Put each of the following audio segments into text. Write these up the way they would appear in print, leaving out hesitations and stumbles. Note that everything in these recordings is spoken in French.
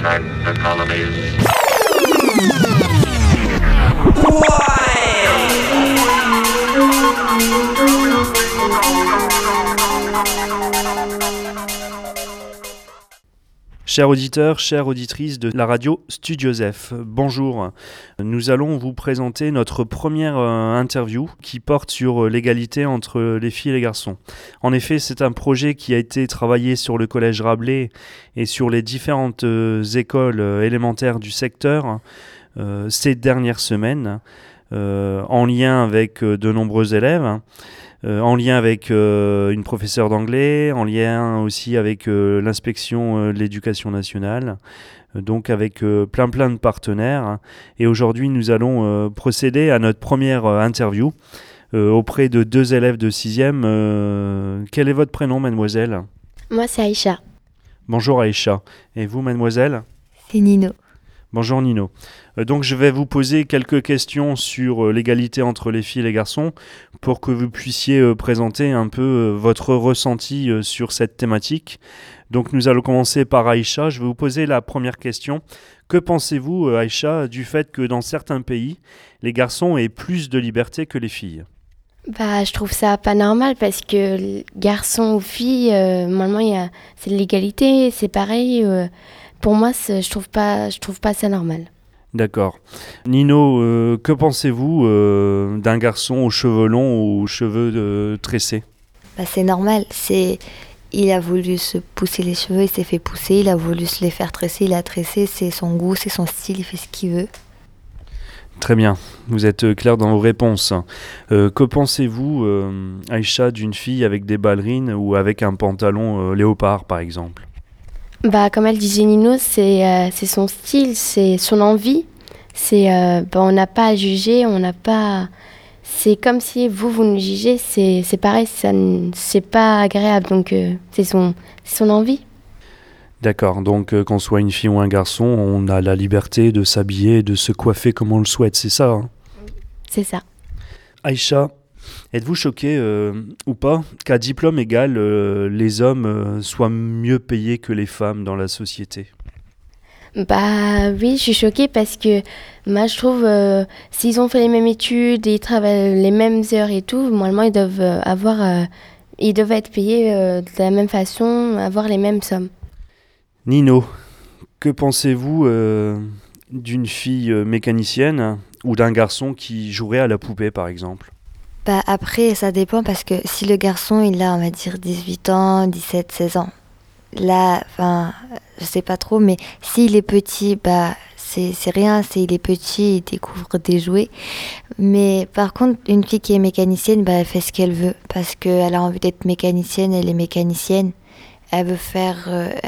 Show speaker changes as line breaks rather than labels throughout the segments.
attack the colonies.
Chers auditeurs, chères auditrices de la radio Studiosef, bonjour. Nous allons vous présenter notre première interview qui porte sur l'égalité entre les filles et les garçons. En effet, c'est un projet qui a été travaillé sur le collège Rabelais et sur les différentes écoles élémentaires du secteur ces dernières semaines, en lien avec de nombreux élèves. En lien avec une professeure d'anglais, en lien aussi avec l'inspection de l'éducation nationale, donc avec plein de partenaires. Et aujourd'hui, nous allons procéder à notre première interview auprès de 2 élèves de 6e. Quel est votre prénom, mademoiselle ?
Moi, c'est Aïcha.
Bonjour Aïcha. Et vous, mademoiselle ?
C'est Nino.
Bonjour Nino. Donc je vais vous poser quelques questions sur l'égalité entre les filles et les garçons pour que vous puissiez présenter un peu votre ressenti sur cette thématique. Donc nous allons commencer par Aïcha. Je vais vous poser la première question. Que pensez-vous, Aïcha, du fait que dans certains pays, les garçons aient plus de liberté que les filles ?
Je trouve ça pas normal parce que garçons ou filles, normalement, c'est de l'égalité, c'est pareil. Pour moi, je trouve pas ça normal. D'accord.
Nino, que pensez-vous d'un garçon aux cheveux longs ou aux cheveux tressés ?
C'est normal. Il a voulu se pousser les cheveux, il s'est fait pousser. Il a voulu se les faire tresser, il a tressé. C'est son goût, c'est son style, il fait ce qu'il veut.
Très bien, vous êtes clair dans vos réponses. Que pensez-vous, Aïcha, d'une fille avec des ballerines ou avec un pantalon léopard, par exemple ?
Comme elle disait Nino, c'est son style, c'est son envie. On n'a pas à juger, c'est comme si vous nous jugez, c'est pareil, c'est pas agréable, donc c'est son envie.
D'accord, donc qu'on soit une fille ou un garçon, on a la liberté de s'habiller, de se coiffer comme on le souhaite, c'est ça hein ?
C'est ça.
Aïcha, êtes-vous choquée ou pas qu'à diplôme égal, les hommes soient mieux payés que les femmes dans la société ?
Oui, je suis choquée parce que moi je trouve s'ils ont fait les mêmes études et ils travaillent les mêmes heures et tout, normalement ils doivent être payés de la même façon, avoir les mêmes sommes.
Nino, que pensez-vous d'une fille mécanicienne ou d'un garçon qui jouerait à la poupée par exemple ?
Après, ça dépend parce que si le garçon, il a, on va dire, 18 ans, 17, 16 ans, là, je sais pas trop, mais s'il est petit, c'est rien, il est petit, il découvre des jouets. Mais par contre, une fille qui est mécanicienne, elle fait ce qu'elle veut parce qu'elle a envie d'être mécanicienne, elle est mécanicienne. Elle veut faire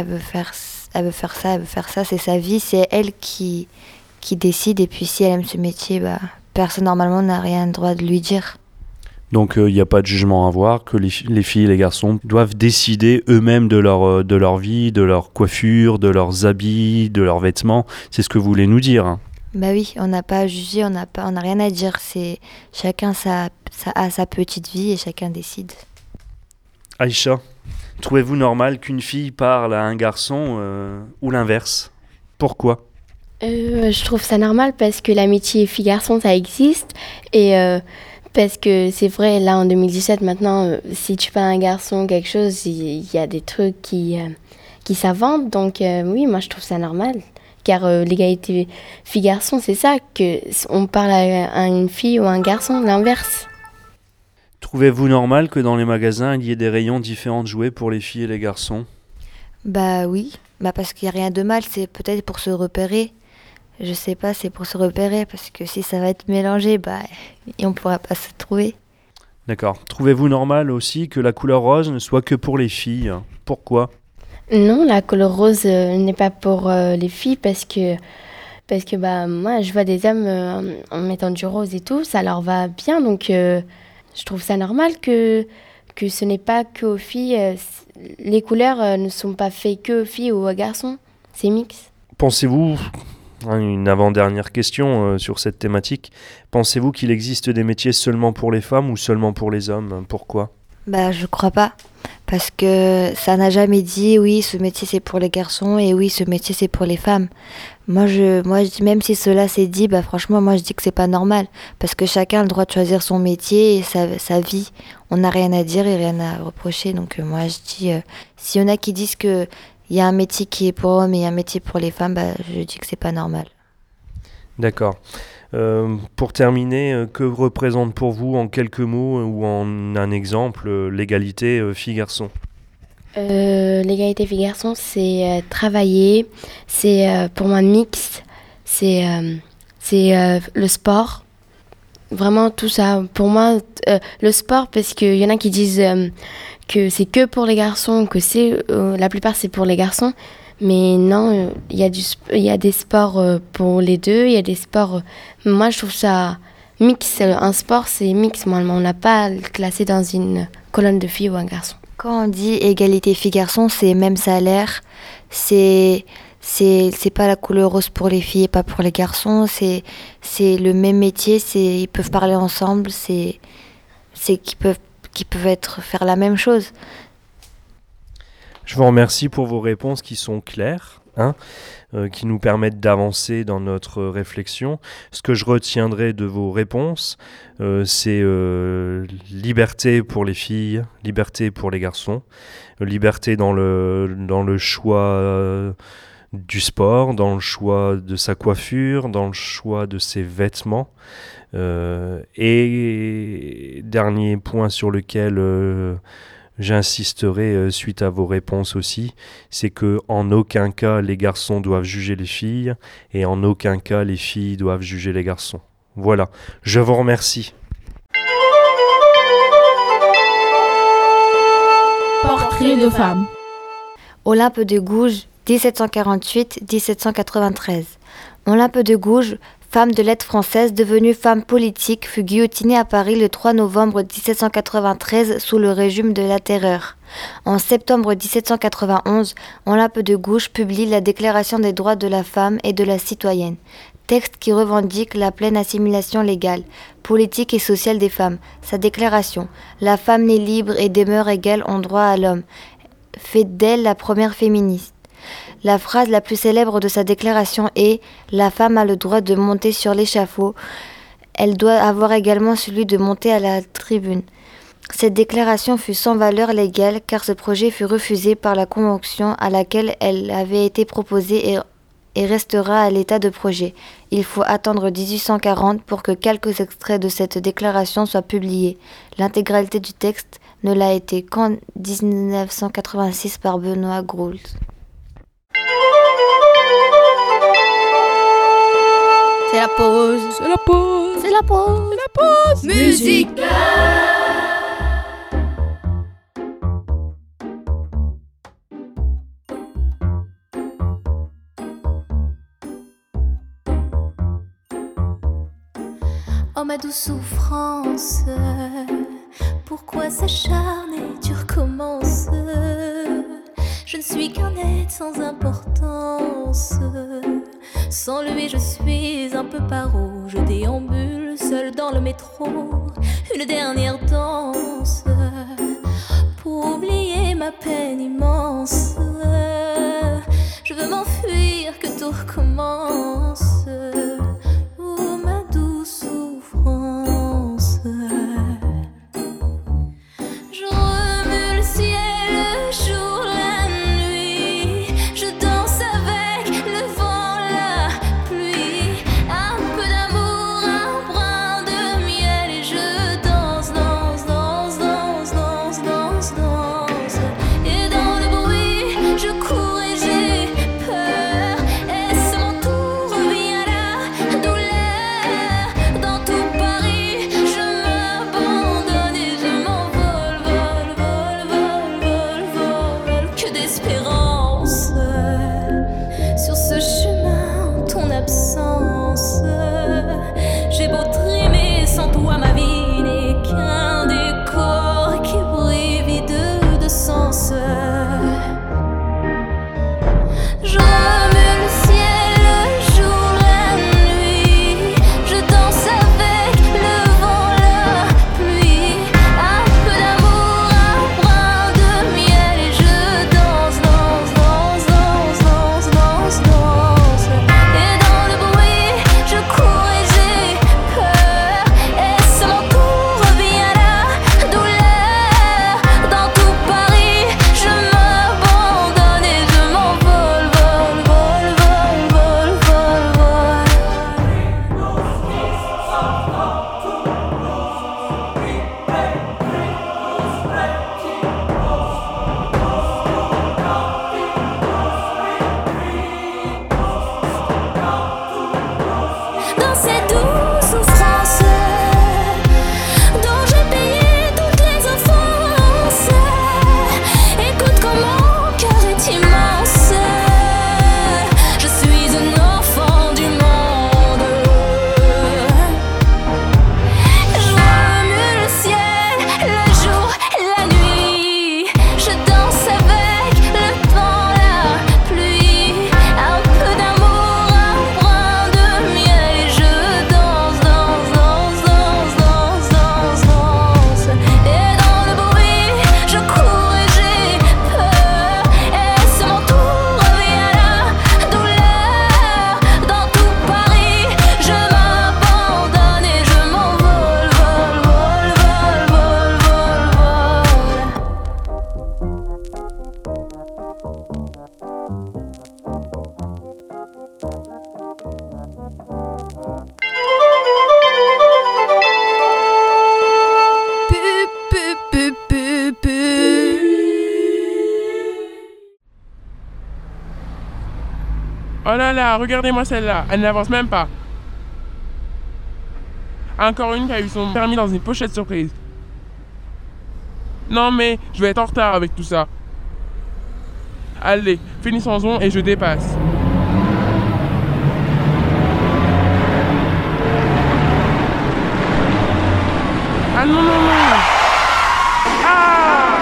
ça, c'est sa vie, c'est elle qui décide. Et puis si elle aime ce métier, personne normalement n'a rien le droit de lui dire.
Donc il n'y a pas de jugement à avoir, que les filles et les garçons doivent décider eux-mêmes de leur vie, de leur coiffure, de leurs habits, de leurs vêtements. C'est ce que vous voulez nous dire hein ?
Oui, on n'a pas à juger, on n'a rien à dire. C'est chacun a sa petite vie et chacun décide.
Aïcha, trouvez-vous normal qu'une fille parle à un garçon ou l'inverse ? Pourquoi ?
Je trouve ça normal parce que l'amitié fille-garçon, ça existe. Et parce que c'est vrai, là en 2017, maintenant, si tu parles à un garçon quelque chose, il y a des trucs qui s'inventent. Donc oui, moi je trouve ça normal. Car l'égalité fille-garçon, c'est ça, qu'on parle à une fille ou à un garçon, l'inverse.
Trouvez-vous normal que dans les magasins, il y ait des rayons différents de jouets pour les filles et les garçons ?
Oui, parce qu'il n'y a rien de mal, c'est peut-être pour se repérer. Je sais pas, c'est pour se repérer, parce que si ça va être mélangé, on ne pourra pas se trouver.
D'accord. Trouvez-vous normal aussi que la couleur rose ne soit que pour les filles ? Pourquoi ?
Non, la couleur rose n'est pas pour les filles, parce que moi, je vois des hommes en mettant du rose et tout, ça leur va bien, donc je trouve ça normal que ce n'est pas qu'aux filles, les couleurs ne sont pas faites qu'aux filles ou aux garçons, c'est mix.
Pensez-vous, une avant-dernière question sur cette thématique, pensez-vous qu'il existe des métiers seulement pour les femmes ou seulement pour les hommes ? Pourquoi ?
Je crois pas, parce que ça n'a jamais dit oui, ce métier c'est pour les garçons et oui, ce métier c'est pour les femmes. Moi je dis, même si cela s'est dit, franchement moi je dis que c'est pas normal, parce que chacun a le droit de choisir son métier et sa vie. On n'a rien à dire et rien à reprocher, donc moi je dis, s'il y en a qui disent que il y a un métier qui est pour hommes et un métier pour les femmes, je dis que c'est pas normal.
D'accord. Pour terminer, que représente pour vous en quelques mots ou en un exemple l'égalité filles-garçons ?
L'égalité filles-garçons, c'est travailler, c'est pour moi mixte, c'est le sport. Vraiment tout ça. Pour moi, le sport, parce qu'il y en a qui disent que c'est que pour les garçons, que la plupart c'est pour les garçons. Mais non, il y a des sports pour les deux, il y a des sports... moi, je trouve ça mix. Un sport, c'est mix. Moi, on n'a pas à le classer dans une colonne de filles ou un garçon.
Quand on dit égalité filles-garçons, c'est même salaire. C'est pas la couleur rose pour les filles et pas pour les garçons. C'est le même métier. Ils peuvent parler ensemble. C'est qu'ils peuvent faire la même chose.
Je vous remercie pour vos réponses qui sont claires, qui nous permettent d'avancer dans notre réflexion. Ce que je retiendrai de vos réponses, c'est liberté pour les filles, liberté pour les garçons, liberté dans le choix du sport, dans le choix de sa coiffure, dans le choix de ses vêtements. Et dernier point sur lequel j'insisterai suite à vos réponses aussi, c'est que en aucun cas les garçons doivent juger les filles et en aucun cas les filles doivent juger les garçons. Voilà, je vous remercie.
Portrait de femme.
Olympe de Gouges, 1748-1793. Olympe de Gouges, femme de lettres française devenue femme politique, fut guillotinée à Paris le 3 novembre 1793 sous le régime de la Terreur. En septembre 1791, Olympe de Gouges publie la Déclaration des droits de la femme et de la citoyenne, texte qui revendique la pleine assimilation légale, politique et sociale des femmes. Sa déclaration, la femme naît libre et demeure égale en droit à l'homme, fait d'elle la première féministe. La phrase la plus célèbre de sa déclaration est « La femme a le droit de monter sur l'échafaud. Elle doit avoir également celui de monter à la tribune. » Cette déclaration fut sans valeur légale car ce projet fut refusé par la convention à laquelle elle avait été proposée et restera à l'état de projet. Il faut attendre 1840 pour que quelques extraits de cette déclaration soient publiés. L'intégralité du texte ne l'a été qu'en 1986 par Benoît Groult.
C'est la pause. C'est la pause.
C'est la pause.
C'est la pause. Musique.
Oh ma douce souffrance, pourquoi s'acharner, tu recommences. Je ne suis qu'un être sans importance. Sans lui je suis un peu paro. Je déambule seul dans le métro. Une dernière danse pour oublier ma peine immense. Je veux m'enfuir, que tout recommence. Oh ma douce souffrance. Je remue le ciel, le jour, la nuit. Je danse avec le vent, la pluie. Un peu d'amour, un brin de miel. Et je danse, danse, danse, danse, danse, danse, danse. Et dans le bruit, je cours et j'ai peur. Et ce mon tour revient
Oh là là, regardez-moi celle-là, elle n'avance même pas. Encore une qui a eu son permis dans une pochette surprise. Non mais, je vais être en retard avec tout ça. Allez, finissons-en et je dépasse. Ah non, non, non! Ah!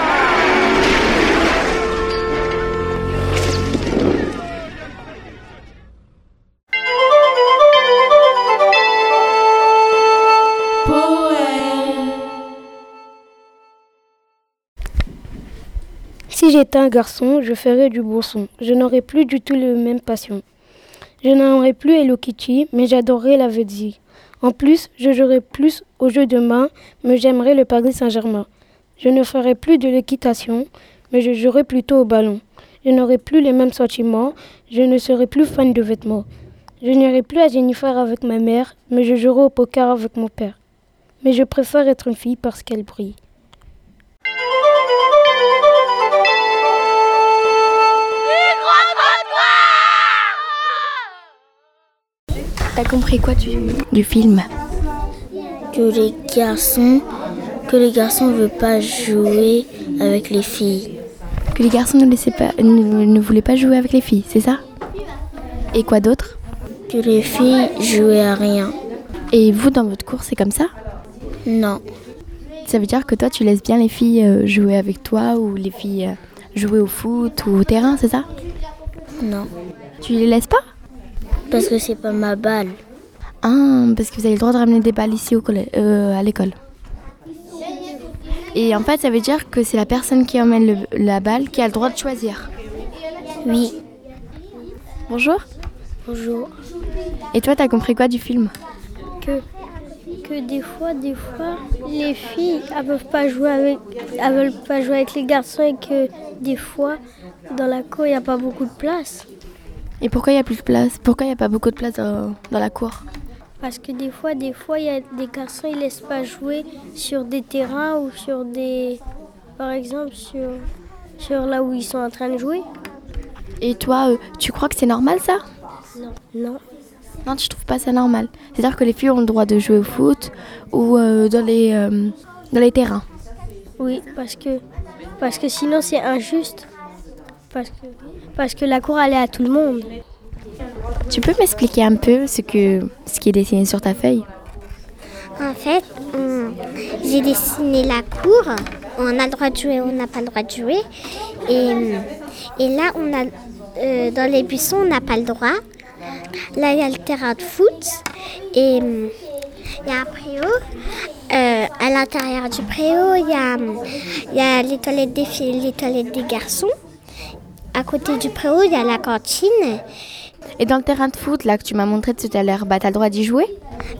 Si j'étais un garçon, je ferais du bon son. Je n'aurais plus du tout les mêmes passions. Je n'aimerais plus Hello Kitty, mais j'adorerais la Vedzi. En plus, je jouerais plus aux jeux de main, mais j'aimerais le Paris Saint-Germain. Je ne ferais plus de l'équitation, mais je jouerais plutôt au ballon. Je n'aurais plus les mêmes sentiments, je ne serais plus fan de vêtements. Je n'irai plus à Jennifer avec ma mère, mais je jouerai au poker avec mon père. Mais je préfère être une fille parce qu'elle brille.
T'as compris quoi du film?
Que les garçons ne veulent pas jouer avec les filles.
Que les garçons ne voulaient pas jouer avec les filles, c'est ça? Et quoi d'autre?
Que les filles jouaient à rien.
Et vous, dans votre cours, c'est comme ça?
Non.
Ça veut dire que toi, tu laisses bien les filles jouer avec toi ou les filles jouer au foot ou au terrain, c'est ça?
Non.
Tu les laisses pas?
Parce que c'est pas ma balle.
Ah, parce que vous avez le droit de ramener des balles ici à l'école. Et en fait, ça veut dire que c'est la personne qui emmène la balle qui a le droit de choisir.
Oui.
Bonjour.
Bonjour.
Et toi, t'as compris quoi du film?
Que des fois, les filles, elles veulent pas jouer avec les garçons et que des fois, dans la cour, il n'y a pas beaucoup de place.
Et pourquoi il n'y a plus de place? Pourquoi il n'y a pas beaucoup de place dans la cour?
Parce que des fois, il y a des garçons, ils laissent pas jouer sur des terrains ou sur des... Par exemple, sur là où ils sont en train de jouer.
Et toi, tu crois que c'est normal ça?
Non.
Non, tu trouves pas ça normal? C'est-à-dire que les filles ont le droit de jouer au foot ou dans les terrains?
Oui, parce que sinon c'est injuste. Parce que la cour, elle est à tout le monde.
Tu peux m'expliquer un peu ce qui est dessiné sur ta feuille?
En fait, j'ai dessiné la cour. On a le droit de jouer, on n'a pas le droit de jouer. Et là, on a dans les buissons, on n'a pas le droit. Là, il y a le terrain de foot. Et il y a un préau. À l'intérieur du préau, il y a les toilettes des filles et les toilettes des garçons. À côté du préau, il y a la cantine.
Et dans le terrain de foot, là, que tu m'as montré tout à l'heure, t'as le droit d'y jouer?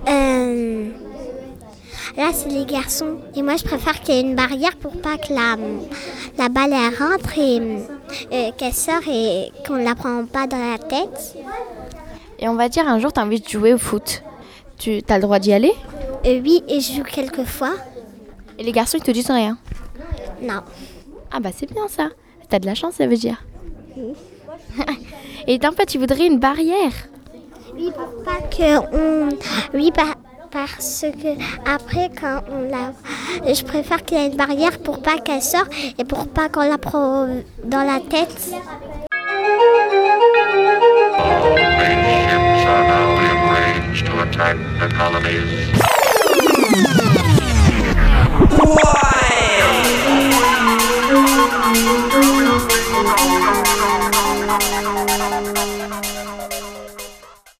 Là, c'est les garçons. Et moi, je préfère qu'il y ait une barrière pour pas que la balle elle rentre et qu'elle sort et qu'on ne la prend pas dans la tête.
Et on va dire, un jour, t'as envie de jouer au foot. T'as le droit d'y aller?
Oui, et je joue quelques fois.
Et les garçons, ils te disent rien?
Non.
Ah bah c'est bien ça. T'as de la chance, ça veut dire. Et en fait, tu voudrais une barrière?
Oui, pour pas que Oui, parce que après, quand on la... Je préfère qu'il y ait une barrière pour pas qu'elle sorte et pour pas qu'on la prend dans la tête.
Spaceships are now in range to attack the colonies.